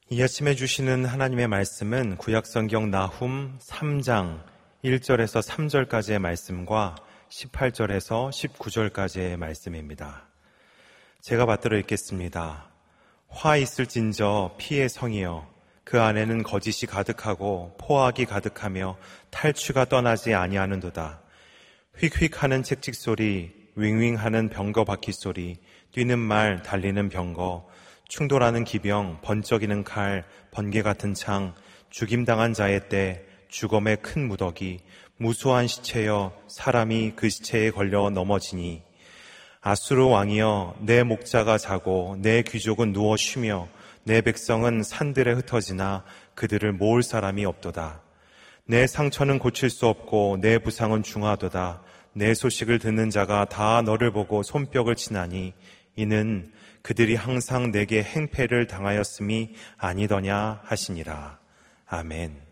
이 아침에 주시는 하나님의 말씀은 구약성경 나훔 3장 1절에서 3절까지의 말씀과 18절에서 19절까지의 말씀입니다. 제가 받들어 읽겠습니다. 화 있을진저 피의 성이여, 그 안에는 거짓이 가득하고 포악이 가득하며 탈취가 떠나지 아니하는도다. 휙휙하는 책직 소리, 윙윙하는 병거 바퀴 소리, 뛰는 말, 달리는 병거, 충돌하는 기병, 번쩍이는 칼, 번개 같은 창, 죽임당한 자의 때, 죽음의 큰 무더기, 무수한 시체여 사람이 그 시체에 걸려 넘어지니, 아수르 왕이여 내 목자가 자고 내 귀족은 누워 쉬며 내 백성은 산들에 흩어지나 그들을 모을 사람이 없도다. 내 상처는 고칠 수 없고 내 부상은 중하도다. 내 소식을 듣는 자가 다 너를 보고 손뼉을 치나니 이는 그들이 항상 내게 행패를 당하였음이 아니더냐 하시니라. 아멘.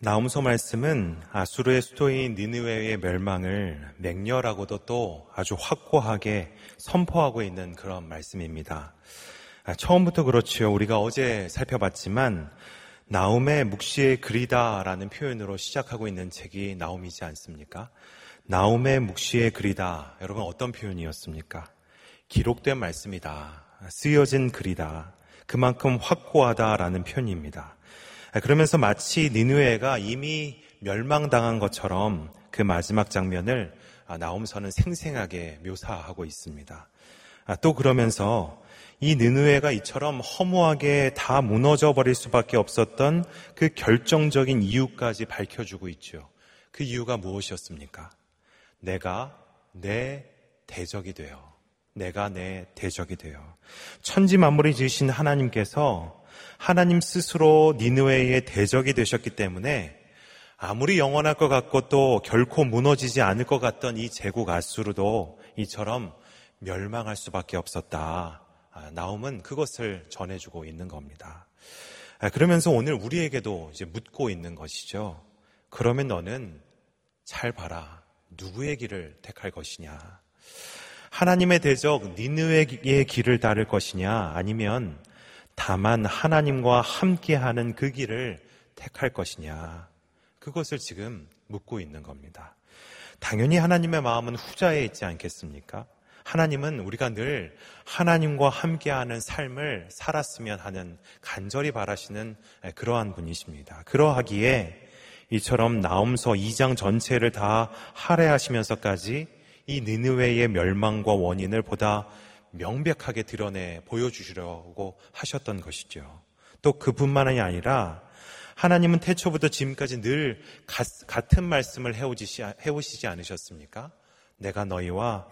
나훔서 말씀은 아수르의 수도인 니느웨의 멸망을 맹렬하고도 또 아주 확고하게 선포하고 있는 그런 말씀입니다. 처음부터 그렇지요. 우리가 어제 살펴봤지만 나훔의 묵시의 글이다라는 표현으로 시작하고 있는 책이 나훔이지 않습니까? 나훔의 묵시의 글이다. 여러분 어떤 표현이었습니까? 기록된 말씀이다. 쓰여진 글이다. 그만큼 확고하다라는 표현입니다. 그러면서 마치 니느웨가 이미 멸망당한 것처럼 그 마지막 장면을 나훔서는 생생하게 묘사하고 있습니다. 또 그러면서 이 니느웨가 이처럼 허무하게 다 무너져 버릴 수밖에 없었던 그 결정적인 이유까지 밝혀주고 있죠. 그 이유가 무엇이었습니까? 내가 내 대적이 되어. 내가 내 대적이 되어. 천지 만물을 지으신 하나님께서 하나님 스스로 니느웨의 대적이 되셨기 때문에 아무리 영원할 것 같고 또 결코 무너지지 않을 것 같던 이 제국 아수르도 이처럼 멸망할 수밖에 없었다. 나훔은 그것을 전해주고 있는 겁니다. 그러면서 오늘 우리에게도 이제 묻고 있는 것이죠. 그러면 너는 잘 봐라. 누구의 길을 택할 것이냐? 하나님의 대적 니느웨의 길을 따를 것이냐? 아니면 다만 하나님과 함께하는 그 길을 택할 것이냐? 그것을 지금 묻고 있는 겁니다. 당연히 하나님의 마음은 후자에 있지 않겠습니까? 하나님은 우리가 늘 하나님과 함께하는 삶을 살았으면 하는 간절히 바라시는 그러한 분이십니다. 그러하기에 이처럼 나훔서 2장 전체를 다 할애하시면서까지 이 니느웨의 멸망과 원인을 보다 명백하게 드러내 보여주시려고 하셨던 것이죠. 또 그뿐만이 아니라 하나님은 태초부터 지금까지 늘 같은 말씀을 해오시지 않으셨습니까? 내가 너희와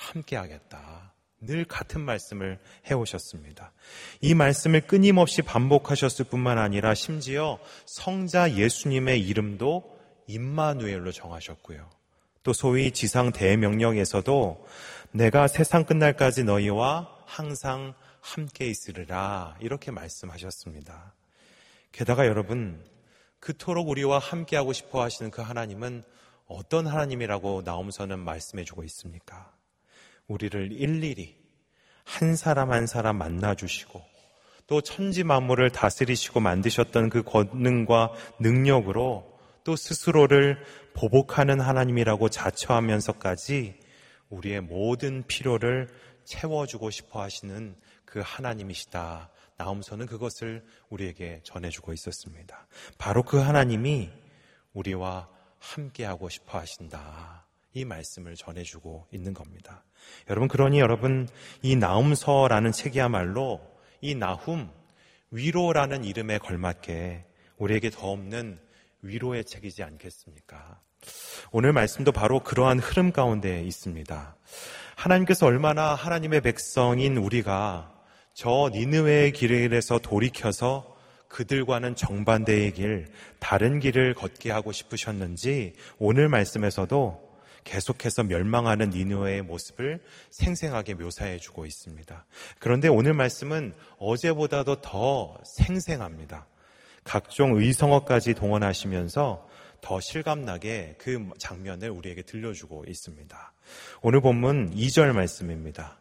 함께하겠다. 늘 같은 말씀을 해오셨습니다. 이 말씀을 끊임없이 반복하셨을 뿐만 아니라 심지어 성자 예수님의 이름도 임마누엘로 정하셨고요. 또 소위 지상 대명령에서도 내가 세상 끝날까지 너희와 항상 함께 있으리라 이렇게 말씀하셨습니다. 게다가 여러분, 그토록 우리와 함께하고 싶어 하시는 그 하나님은 어떤 하나님이라고 나훔서는 말씀해주고 있습니까? 우리를 일일이 한 사람 한 사람 만나주시고 또 천지 만물을 다스리시고 만드셨던 그 권능과 능력으로 또 스스로를 보복하는 하나님이라고 자처하면서까지 우리의 모든 필요를 채워주고 싶어 하시는 그 하나님이시다. 나훔서는 그것을 우리에게 전해주고 있었습니다. 바로 그 하나님이 우리와 함께하고 싶어 하신다. 이 말씀을 전해주고 있는 겁니다. 그러니 여러분, 이 나훔서라는 책이야말로 이 나훔, 위로라는 이름에 걸맞게 우리에게 더 없는 위로의 책이지 않겠습니까? 오늘 말씀도 바로 그러한 흐름 가운데 있습니다. 하나님께서 얼마나 하나님의 백성인 우리가 저 니느웨의 길에서 돌이켜서 그들과는 정반대의 길, 다른 길을 걷게 하고 싶으셨는지 오늘 말씀에서도 계속해서 멸망하는 니느웨의 모습을 생생하게 묘사해 주고 있습니다. 그런데 오늘 말씀은 어제보다도 더 생생합니다. 각종 의성어까지 동원하시면서 더 실감나게 그 장면을 우리에게 들려주고 있습니다. 오늘 본문 2절 말씀입니다.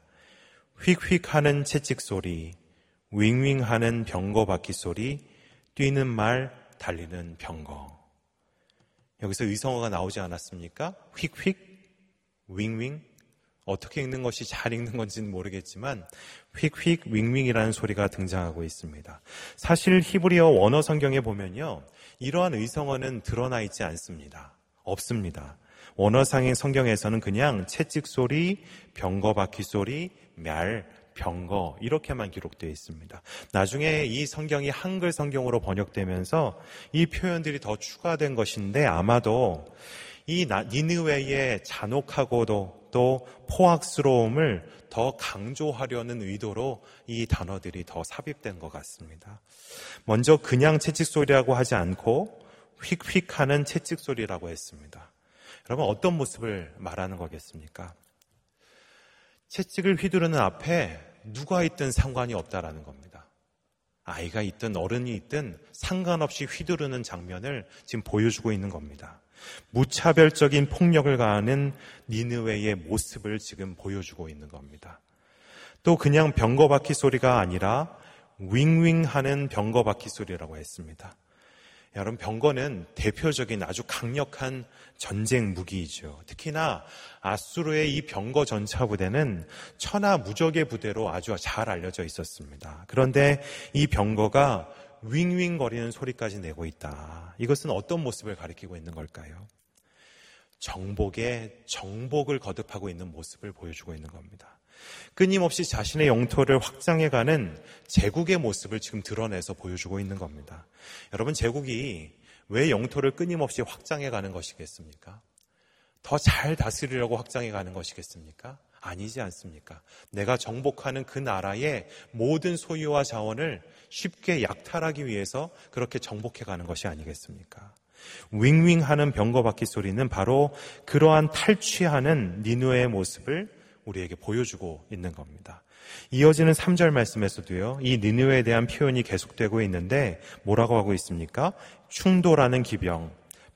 휙휙 하는 채찍 소리, 윙윙 하는 병거 바퀴 소리, 뛰는 말, 달리는 병거. 여기서 의성어가 나오지 않았습니까? 휙휙, 윙윙. 어떻게 읽는 것이 잘 읽는 건지는 모르겠지만 휙휙, 윙윙이라는 소리가 등장하고 있습니다. 사실 히브리어 원어 성경에 보면요, 이러한 의성어는 드러나 있지 않습니다. 없습니다. 원어상의 성경에서는 그냥 채찍 소리, 병거 바퀴 소리, 말, 병거 이렇게만 기록되어 있습니다. 나중에 이 성경이 한글 성경으로 번역되면서 이 표현들이 더 추가된 것인데 아마도 이 니느웨의 잔혹하고도 또 포악스러움을 더 강조하려는 의도로 이 단어들이 더 삽입된 것 같습니다. 먼저 그냥 채찍 소리라고 하지 않고 휙휙 하는 채찍 소리라고 했습니다. 여러분, 어떤 모습을 말하는 거겠습니까? 채찍을 휘두르는 앞에 누가 있든 상관이 없다라는 겁니다. 아이가 있든 어른이 있든 상관없이 휘두르는 장면을 지금 보여주고 있는 겁니다. 무차별적인 폭력을 가하는 니느웨의 모습을 지금 보여주고 있는 겁니다. 또 그냥 병거바퀴 소리가 아니라 윙윙하는 병거바퀴 소리라고 했습니다. 여러분, 병거는 대표적인 아주 강력한 전쟁 무기이죠. 특히나 아수르의 이 병거 전차 부대는 천하무적의 부대로 아주 잘 알려져 있었습니다. 그런데 이 병거가 윙윙거리는 소리까지 내고 있다. 이것은 어떤 모습을 가리키고 있는 걸까요? 정복에 정복을 거듭하고 있는 모습을 보여주고 있는 겁니다. 끊임없이 자신의 영토를 확장해가는 제국의 모습을 지금 드러내서 보여주고 있는 겁니다. 여러분, 제국이 왜 영토를 끊임없이 확장해가는 것이겠습니까? 더 잘 다스리려고 확장해가는 것이겠습니까? 아니지 않습니까? 내가 정복하는 그 나라의 모든 소유와 자원을 쉽게 약탈하기 위해서 그렇게 정복해가는 것이 아니겠습니까? 윙윙하는 병거바퀴 소리는 바로 그러한 탈취하는 니느웨의 모습을 우리에게 보여주고 있는 겁니다. 이어지는 3절 말씀에서도요, 이 니느웨에 대한 표현이 계속되고 있는데 뭐라고 하고 있습니까? 충돌하는 기병,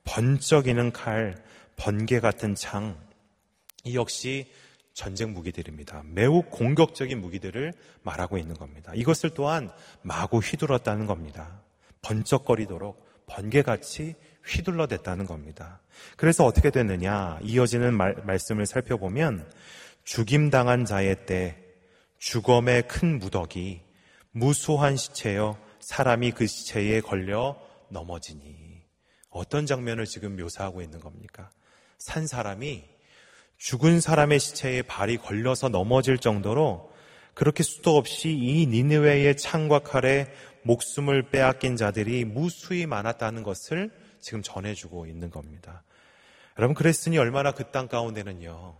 번쩍이는 칼, 번개 같은 창. 이 역시 전쟁 무기들입니다. 매우 공격적인 무기들을 말하고 있는 겁니다. 이것을 또한 마구 휘둘렀다는 겁니다. 번쩍거리도록 번개같이 휘둘러댔다는 겁니다. 그래서 어떻게 됐느냐? 이어지는 말씀을 살펴보면 죽임당한 자의 때 주검의 큰 무더기 무수한 시체여 사람이 그 시체에 걸려 넘어지니. 어떤 장면을 지금 묘사하고 있는 겁니까? 산 사람이 죽은 사람의 시체에 발이 걸려서 넘어질 정도로 그렇게 수도 없이 이 니느웨의 창과 칼에 목숨을 빼앗긴 자들이 무수히 많았다는 것을 지금 전해주고 있는 겁니다. 여러분, 그랬으니 얼마나 그 땅 가운데는요,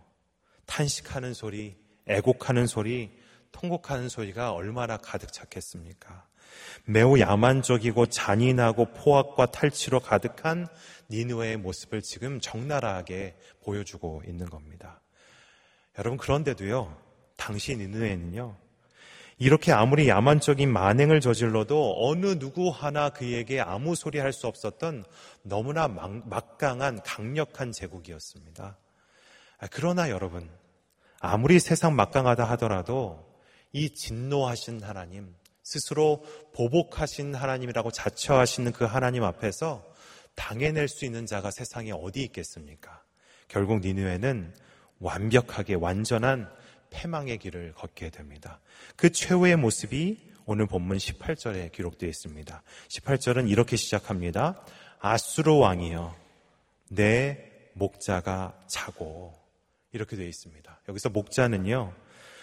탄식하는 소리, 애곡하는 소리, 통곡하는 소리가 얼마나 가득 찼겠습니까? 매우 야만적이고 잔인하고 포악과 탈취로 가득한 니느웨의 모습을 지금 적나라하게 보여주고 있는 겁니다. 여러분, 그런데도요, 당시 니느웨는요, 이렇게 아무리 야만적인 만행을 저질러도 어느 누구 하나 그에게 아무 소리 할 수 없었던 너무나 막강한 강력한 제국이었습니다. 그러나 여러분, 아무리 세상 막강하다 하더라도 이 진노하신 하나님, 스스로 보복하신 하나님이라고 자처하시는 그 하나님 앞에서 당해낼 수 있는 자가 세상에 어디 있겠습니까? 결국 니느웨는 완벽하게 완전한 패망의 길을 걷게 됩니다. 그 최후의 모습이 오늘 본문 18절에 기록되어 있습니다. 18절은 이렇게 시작합니다. 아수르 왕이여 내 목자가 자고. 이렇게 되어 있습니다. 여기서 목자는요,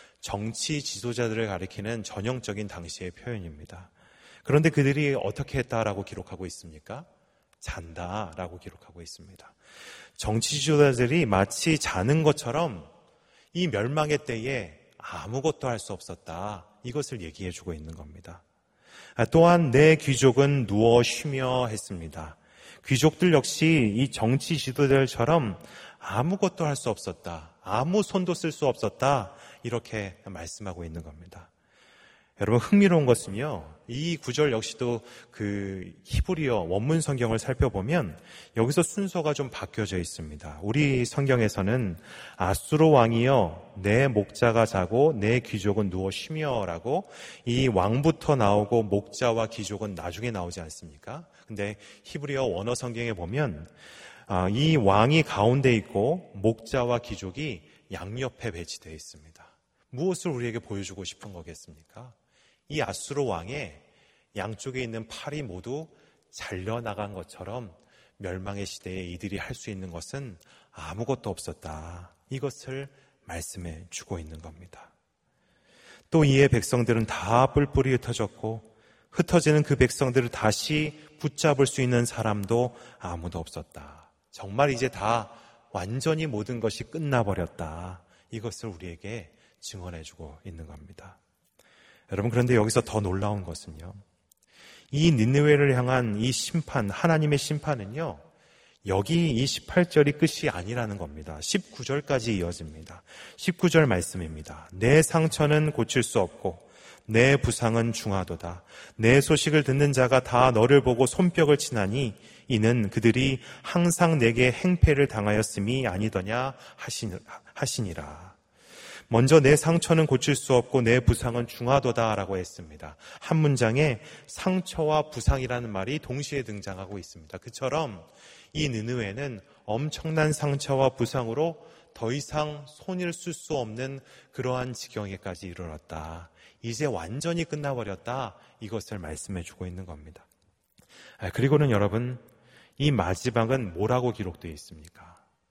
정치 지도자들을 가리키는 전형적인 당시의 표현입니다. 그런데 그들이 어떻게 했다라고 기록하고 있습니까? 잔다라고 기록하고 있습니다. 정치 지도자들이 마치 자는 것처럼 이 멸망의 때에 아무것도 할 수 없었다. 이것을 얘기해주고 있는 겁니다. 또한 내 귀족은 누워 쉬며 했습니다. 귀족들 역시 이 정치 지도자들처럼 아무것도 할 수 없었다. 아무 손도 쓸 수 없었다. 이렇게 말씀하고 있는 겁니다. 여러분, 흥미로운 것은요, 이 구절 역시도 그 히브리어 원문 성경을 살펴보면 여기서 순서가 좀 바뀌어져 있습니다. 우리 성경에서는 아수르 왕이여 내 목자가 자고 내 귀족은 누워 쉬며라고 이 왕부터 나오고 목자와 귀족은 나중에 나오지 않습니까? 근데 히브리어 원어 성경에 보면 이 왕이 가운데 있고 목자와 귀족이 양옆에 배치되어 있습니다. 무엇을 우리에게 보여주고 싶은 거겠습니까? 이 아수르 왕의 양쪽에 있는 팔이 모두 잘려나간 것처럼 멸망의 시대에 이들이 할 수 있는 것은 아무것도 없었다. 이것을 말씀해 주고 있는 겁니다. 또 이에 백성들은 다 뿔뿔이 흩어졌고 흩어지는 그 백성들을 다시 붙잡을 수 있는 사람도 아무도 없었다. 정말 이제 다 완전히 모든 것이 끝나버렸다. 이것을 우리에게 증언해 주고 있는 겁니다. 여러분, 그런데 여기서 더 놀라운 것은요, 이 니느웨를 향한 이 심판, 하나님의 심판은요, 여기 이 18절이 끝이 아니라는 겁니다. 19절까지 이어집니다. 19절 말씀입니다. 내 상처는 고칠 수 없고 내 부상은 중하도다. 내 소식을 듣는 자가 다 너를 보고 손뼉을 치나니 이는 그들이 항상 내게 행패를 당하였음이 아니더냐 하시니라. 먼저 내 상처는 고칠 수 없고 내 부상은 중하도다라고 했습니다. 한 문장에 상처와 부상이라는 말이 동시에 등장하고 있습니다. 그처럼 이 느느웨는 엄청난 상처와 부상으로 더 이상 손을 쓸 수 없는 그러한 지경에까지 이르렀다. 이제 완전히 끝나버렸다. 이것을 말씀해 주고 있는 겁니다. 그리고는 여러분, 이 마지막은 뭐라고 기록되어 있습니까?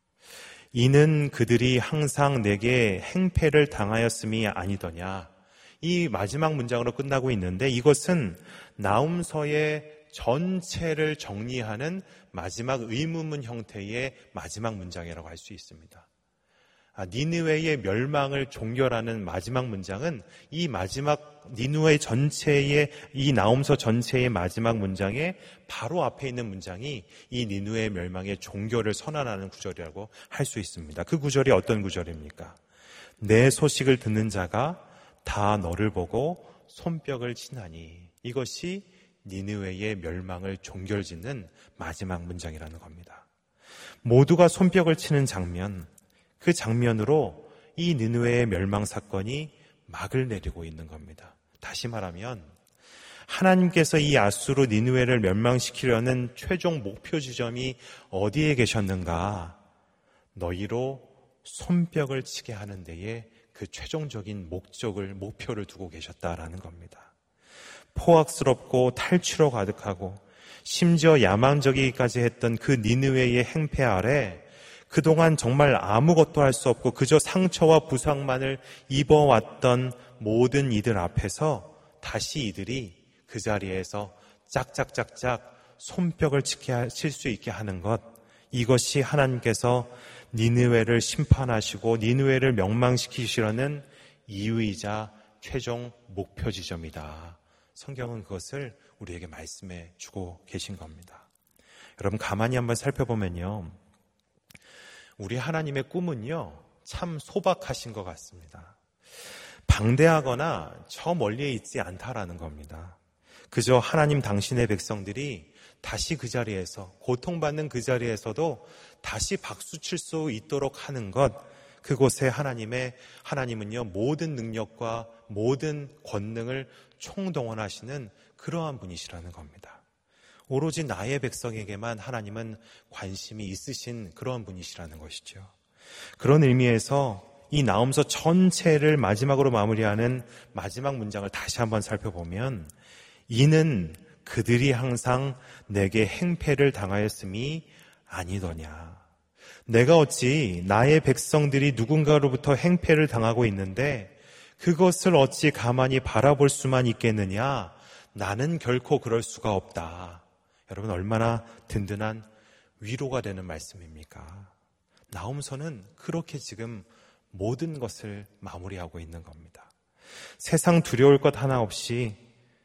이는 그들이 항상 내게 행패를 당하였음이 아니더냐. 이 마지막 문장으로 끝나고 있는데 이것은 나훔서의 전체를 정리하는 마지막 의문문 형태의 마지막 문장이라고 할 수 있습니다. 니느웨의 멸망을 종결하는 마지막 문장은 이 마지막 니느웨 전체의 이 나훔서 전체의 마지막 문장의 바로 앞에 있는 문장이 이 니느웨의 멸망의 종결을 선언하는 구절이라고 할 수 있습니다. 그 구절이 어떤 구절입니까? 내 소식을 듣는 자가 다 너를 보고 손뼉을 치나니. 이것이 니느웨의 멸망을 종결짓는 마지막 문장이라는 겁니다. 모두가 손뼉을 치는 장면, 그 장면으로 이 니느웨의 멸망 사건이 막을 내리고 있는 겁니다. 다시 말하면 하나님께서 이 아수르 니느웨를 멸망시키려는 최종 목표 지점이 어디에 계셨는가? 너희로 손뼉을 치게 하는 데에 그 최종적인 목표를 두고 계셨다라는 겁니다. 포악스럽고 탈취로 가득하고 심지어 야망적이기까지 했던 그 니느웨의 행패 아래 그동안 정말 아무것도 할 수 없고 그저 상처와 부상만을 입어왔던 모든 이들 앞에서 다시 이들이 그 자리에서 짝짝짝짝 손뼉을 칠 수 있게 하는 것, 이것이 하나님께서 니느웨를 심판하시고 니느웨를 멸망시키시려는 이유이자 최종 목표 지점이다. 성경은 그것을 우리에게 말씀해 주고 계신 겁니다. 여러분 가만히 한번 살펴보면요, 우리 하나님의 꿈은요 참 소박하신 것 같습니다. 방대하거나 저 멀리에 있지 않다라는 겁니다. 그저 하나님 당신의 백성들이 다시 그 자리에서, 고통받는 그 자리에서도 다시 박수칠 수 있도록 하는 것, 그곳에 하나님은요 모든 능력과 모든 권능을 총동원하시는 그러한 분이시라는 겁니다. 오로지 나의 백성에게만 하나님은 관심이 있으신 그런 분이시라는 것이죠. 그런 의미에서 이 나훔서 전체를 마지막으로 마무리하는 마지막 문장을 다시 한번 살펴보면, 이는 그들이 항상 내게 행패를 당하였음이 아니더냐. 내가 어찌 나의 백성들이 누군가로부터 행패를 당하고 있는데 그것을 어찌 가만히 바라볼 수만 있겠느냐. 나는 결코 그럴 수가 없다. 여러분 얼마나 든든한 위로가 되는 말씀입니까? 나훔서는 그렇게 지금 모든 것을 마무리하고 있는 겁니다. 세상 두려울 것 하나 없이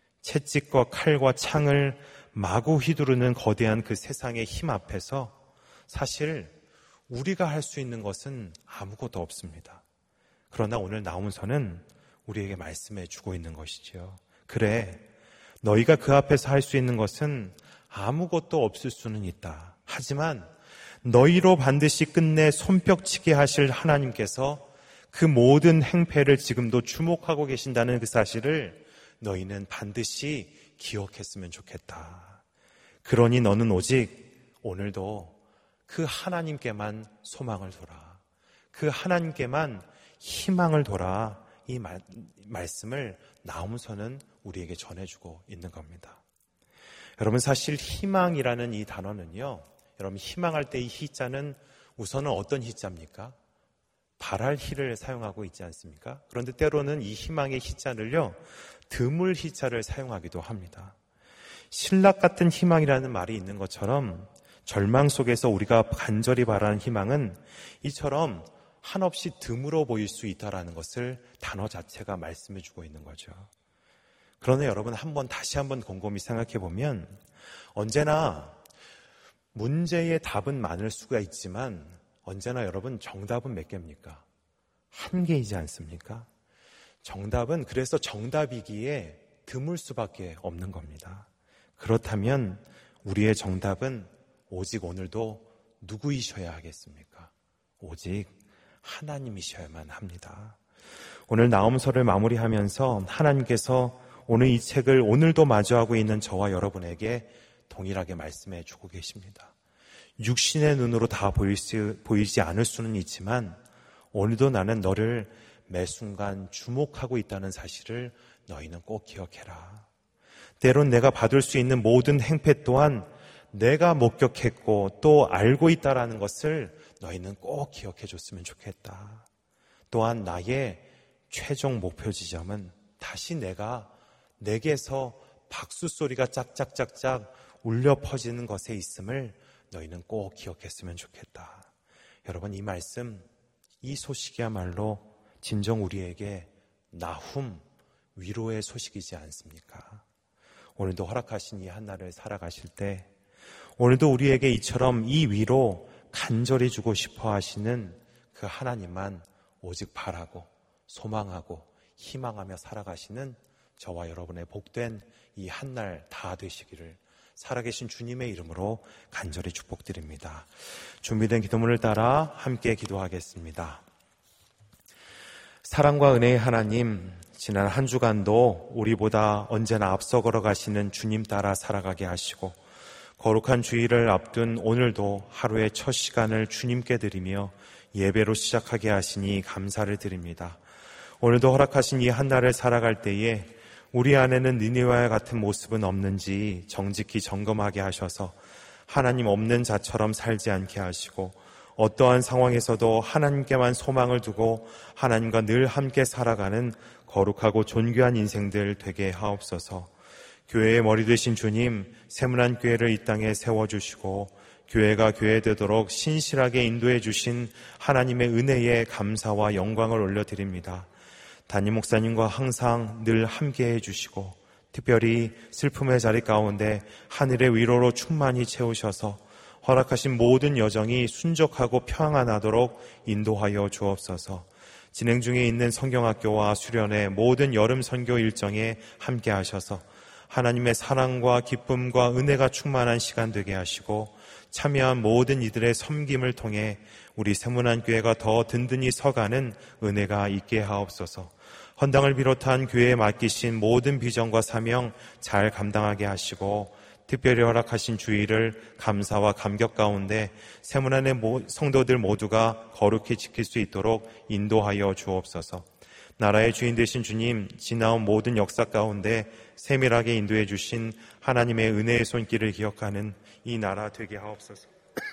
채찍과 칼과 창을 마구 휘두르는 거대한 그 세상의 힘 앞에서 사실 우리가 할 수 있는 것은 아무것도 없습니다. 그러나 오늘 나훔서는 우리에게 말씀해 주고 있는 것이지요. 그래, 너희가 그 앞에서 할 수 있는 것은 아무것도 없을 수는 있다. 하지만 너희로 반드시 끝내 손뼉치게 하실 하나님께서 그 모든 행패를 지금도 주목하고 계신다는 그 사실을 너희는 반드시 기억했으면 좋겠다. 그러니 너는 오직 오늘도 그 하나님께만 소망을 둬라. 그 하나님께만 희망을 둬라. 이 말씀을 나훔서는 우리에게 전해주고 있는 겁니다. 여러분 사실 희망이라는 이 단어는요, 여러분 희망할 때 이 희자는 우선은 어떤 희자입니까? 바랄 희를 사용하고 있지 않습니까? 그런데 때로는 이 희망의 희자를요, 드물 희자를 사용하기도 합니다. 신락 같은 희망이라는 말이 있는 것처럼 절망 속에서 우리가 간절히 바라는 희망은 이처럼 한없이 드물어 보일 수 있다는 것을 단어 자체가 말씀해 주고 있는 거죠. 그러나 여러분 다시 한번 곰곰이 생각해 보면 언제나 문제의 답은 많을 수가 있지만 언제나 여러분 정답은 몇 개입니까? 한 개이지 않습니까? 정답은 그래서 정답이기에 드물 수밖에 없는 겁니다. 그렇다면 우리의 정답은 오직 오늘도 누구이셔야 하겠습니까? 오직 하나님이셔야만 합니다. 오늘 나홈서를 마무리하면서 하나님께서 오늘 이 책을 오늘도 마주하고 있는 저와 여러분에게 동일하게 말씀해 주고 계십니다. 육신의 눈으로 다 보이지 않을 수는 있지만 오늘도 나는 너를 매 순간 주목하고 있다는 사실을 너희는 꼭 기억해라. 때론 내가 받을 수 있는 모든 행패 또한 내가 목격했고 또 알고 있다라는 것을 너희는 꼭 기억해 줬으면 좋겠다. 또한 나의 최종 목표 지점은 다시 내게서 박수 소리가 짝짝짝짝 울려 퍼지는 것에 있음을 너희는 꼭 기억했으면 좋겠다. 여러분, 이 말씀, 이 소식이야말로 진정 우리에게 나훔, 위로의 소식이지 않습니까? 오늘도 허락하신 이 한날을 살아가실 때 오늘도 우리에게 이처럼 이 위로 간절히 주고 싶어 하시는 그 하나님만 오직 바라고 소망하고 희망하며 살아가시는 저와 여러분의 복된 이 한날 다 되시기를 살아계신 주님의 이름으로 간절히 축복드립니다. 준비된 기도문을 따라 함께 기도하겠습니다. 사랑과 은혜의 하나님, 지난 한 주간도 우리보다 언제나 앞서 걸어가시는 주님 따라 살아가게 하시고 거룩한 주일을 앞둔 오늘도 하루의 첫 시간을 주님께 드리며 예배로 시작하게 하시니 감사를 드립니다. 오늘도 허락하신 이 한날을 살아갈 때에 우리 안에는 니느웨와 같은 모습은 없는지 정직히 점검하게 하셔서 하나님 없는 자처럼 살지 않게 하시고 어떠한 상황에서도 하나님께만 소망을 두고 하나님과 늘 함께 살아가는 거룩하고 존귀한 인생들 되게 하옵소서. 교회의 머리 되신 주님, 세문안 교회를 이 땅에 세워주시고 교회가 교회되도록 신실하게 인도해 주신 하나님의 은혜에 감사와 영광을 올려드립니다. 담임 목사님과 항상 늘 함께해 주시고 특별히 슬픔의 자리 가운데 하늘의 위로로 충만히 채우셔서 허락하신 모든 여정이 순적하고 평안하도록 인도하여 주옵소서. 진행 중에 있는 성경학교와 수련회 모든 여름 선교 일정에 함께 하셔서 하나님의 사랑과 기쁨과 은혜가 충만한 시간 되게 하시고 참여한 모든 이들의 섬김을 통해 우리 세문안교회가 더 든든히 서가는 은혜가 있게 하옵소서. 헌당을 비롯한 교회에 맡기신 모든 비전과 사명 잘 감당하게 하시고 특별히 허락하신 주일을 감사와 감격 가운데 세문안의 성도들 모두가 거룩히 지킬 수 있도록 인도하여 주옵소서. 나라의 주인 되신 주님, 지나온 모든 역사 가운데 세밀하게 인도해 주신 하나님의 은혜의 손길을 기억하는 이 나라 되게 하옵소서.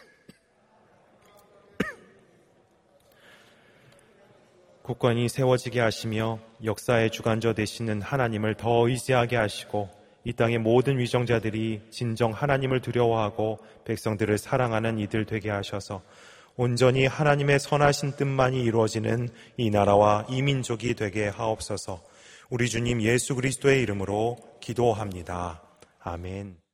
국권이 세워지게 하시며 역사의 주관자 되시는 하나님을 더 의지하게 하시고 이 땅의 모든 위정자들이 진정 하나님을 두려워하고 백성들을 사랑하는 이들 되게 하셔서 온전히 하나님의 선하신 뜻만이 이루어지는 이 나라와 이 민족이 되게 하옵소서. 우리 주님 예수 그리스도의 이름으로 기도합니다. 아멘.